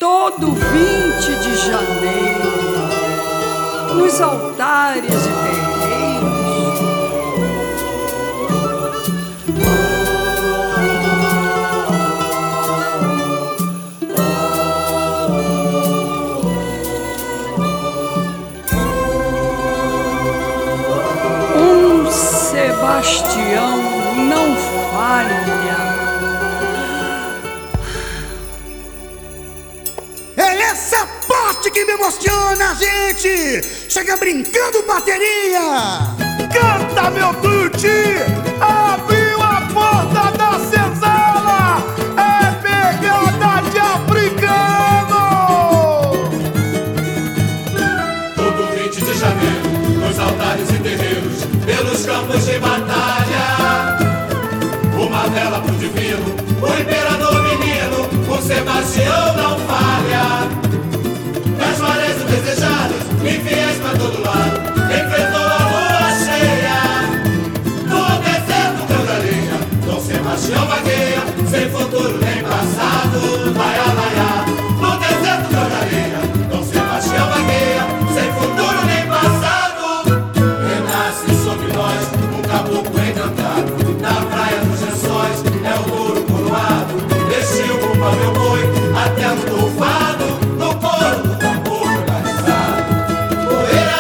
todo 20 de janeiro, nos altares e terreiros, um Sebastião não falha. É essa parte que me emociona, gente! Chega brincando, bateria! Canta, meu Tuti! Abriu a porta da senzala! É pegada de africano! Todo 20 de janeiro, nos altares e terreiros, pelos campos de batalha, uma vela pro divino, o imperador menino, o Sebastião não falha. Nas marés desejadas, infiéis pra todo lado, enfrentou a lua cheia. No deserto cantaria, Dom Sebastião vagueia, sem futuro nem passado, laia, laia. No deserto cantaria, Dom Sebastião vagueia, sem futuro nem passado. Renasce sobre nós um caboclo encantado, na praia dos Lençóis é o touro coroado. Vestiu o pau meu boi até no tufado, no couro do tambor organizado. Poeira,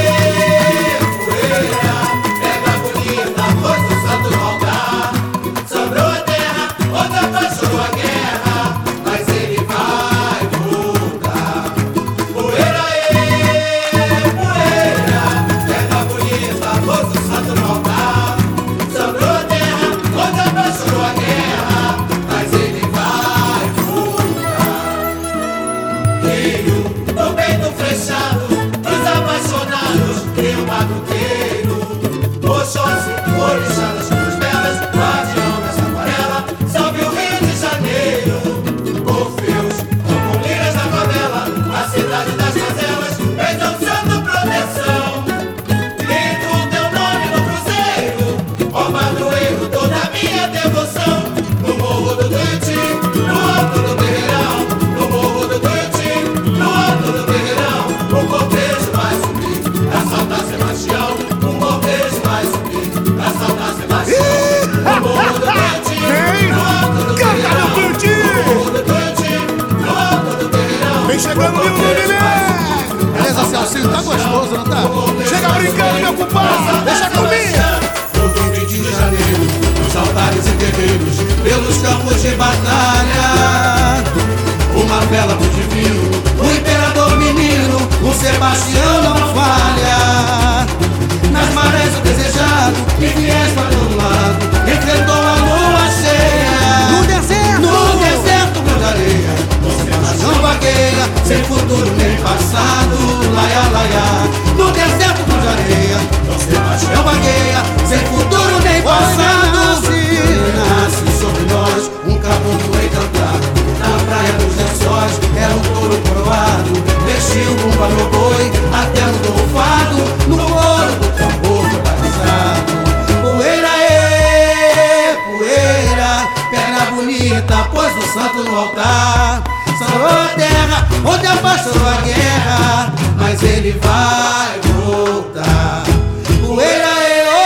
poeira, pega a bonita, pois o santo no altar. Sobrou a terra, outra apaixonou a guerra, mas ele vai voltar. Poeira, poeira, pega a bonita, pois o santo no altar. Sobrou a terra, outra apaixonou a guerra, mas ele vai voltar. Rio, do peito flechado, dos apaixonados, Rio Batuqueiro, Oxóssi, orixá das cores belas, guardião dessa aquarela, salve o Rio de Janeiro. Orfeus, com liras na favela, a cidade das mazelas, pede ao santo proteção. Grito teu nome no cruzeiro, ó padroeiro, toda a minha devoção. No morro do Tuiuti, no alto do terreirão, no morro do Tuiuti, no alto do terreirão, o cortejo vai subir pra saudar Sebastião. O cortejo vai subir pra saudar Sebastião. No morro do Tuiuti, no alto do terreirão, no morro do Tuiuti, no alto do terreirão. Vem chegando, meu menino! Beleza, Celcinho, tá gostoso, não tá? Chega brincando, meu compadre! Deixa comigo! Todo 20 de janeiro, nos altares e terreiros, pelos campos de batalha, uma vela pro divino, o imperador menino, o Sebastião não falha. Nas marés o desejado, infiéis pra todo lado, enfrentou a lua cheia. No deserto grande areia, o Sebastião vagueia, sem futuro nem passado, laia, laia. No deserto grande areia, o Sebastião vagueia, sem futuro nem passado. Nasce sobre nós um caboclo encantado, na praia dos Lençóis era um touro coroado. Vestiu um meu boi até no tufado, no couro do tambor organizado. Poeira, poeira, perna bonita, pôs o santo no altar. Sarou a terra, onde apaixonou a guerra, mas ele vai voltar. Poeira,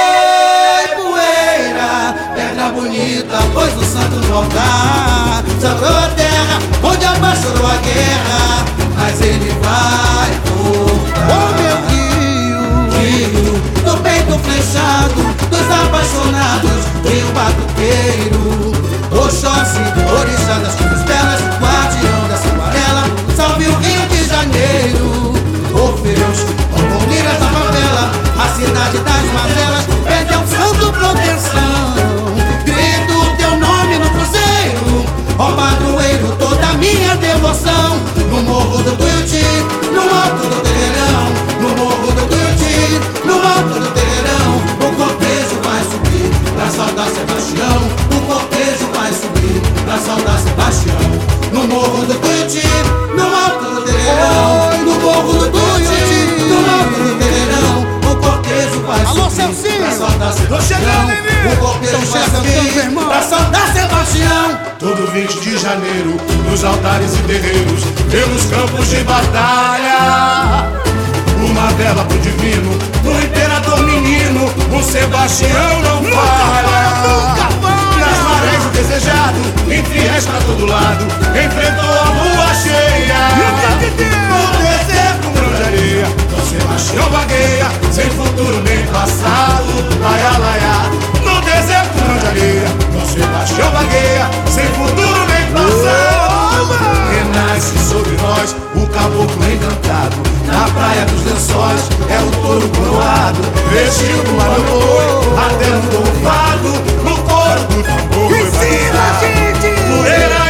poeira, pedra bonita, pôs o santo no altar. Sarou a terra, onde apaixonou a guerra, mas ele vai voltar. Ô meu Rio, do peito flechado, dos apaixonados, Rio Batuqueiro, Oxóssi, orixá das cores belas, guardião dessa aquarela, salve o Rio de Janeiro. Orfeus, com liras na favela, a cidade das mazelas, pede ao santo proteção. Grito teu nome no cruzeiro, ó padroeiro, toda a minha devoção. No morro do Tuiuti, no alto do terreirão, no morro do Tuiuti, no alto do terreirão, o cortejo vai subir pra saudar Sebastião. O cortejo vai subir pra saudar Sebastião. No morro do Tuiuti, no alto do terreirão, no morro do Tuiuti, no alto do terreirão, o cortejo vai subir pra saudar Sebastião. O cortejo vai subir pra saudar Sebastião. Todo 20 de janeiro, nos altares e terreiros, pelos campos de batalha. Uma vela pro divino, do imperador menino, o Sebastião não falha. Nas marés o desejado, infiéis pra todo lado, enfrentou a lua cheia. No deserto, um grão de areia, o Sebastião vagueia, sem futuro nem passado. Laia, laia. No deserto, um grão de areia, o Sebastião vagueia, sem futuro nem passado. Renasce sobre nós o caboclo encantado, na praia dos lençóis é o touro coroado, vestido no boi, até mudou o fado, no coro do tambor foi batizado. Poeira,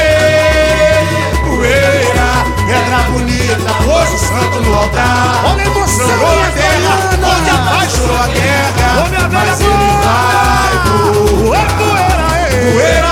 poeira, pedra bonita, pôs o santo no altar. Olha a emoção, sangrou a terra, onde a paz chorou a guerra, mas ele vai poeira,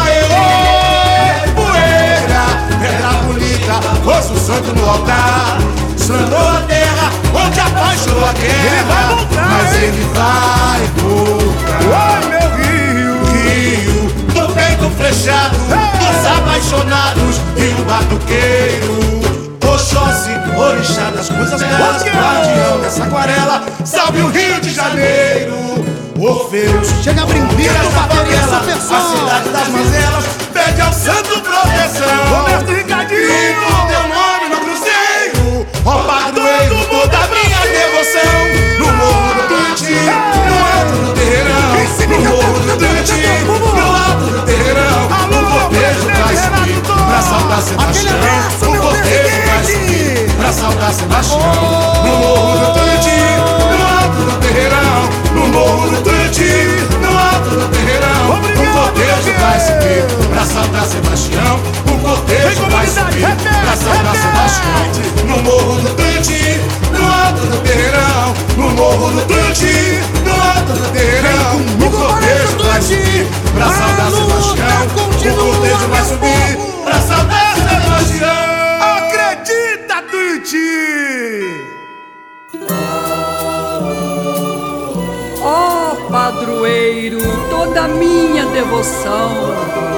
poeira, pedra bonita, pôs o santo no altar. Sangrou a terra, onde a paz chorou a guerra, mas ele vai voltar. Oi, meu rio, Rio, do peito flechado, dos apaixonados, rio batuqueiro. Oxóssi, orixá das coisas belas, guardião dessa aquarela, salve o Rio de Janeiro. Orfeus, chega brincando, bateria, essa a pessoa. cidade das mazelas, pede ao santo proteção. Mestre Ricardinho, E com teu nome no cruzeiro, ó padroeiro, toda a minha devoção. No morro do Tuiuti, no alto do terreirão. No morro do Tuiuti, no alto do terreirão. O cortejo vai subir pra saudar Sebastião. O cortejo vai subir pra saudar Sebastião. No morro do Tuiuti, no alto do terreirão. No morro do Tuiuti, no alto do terreirão. O cortejo vai subir pra saudar Sebastião. O cortejo vai subir pra saudar Sebastião. No morro do Tuiuti, no alto do terreirão. No morro do Tuiuti, no alto do terreirão. O cortejo vai subir pra saudar Sebastião. O cortejo vai subir pra saudar Sebastião. acredita, Tuiuti! Ó padroeiro, toda minha devoção.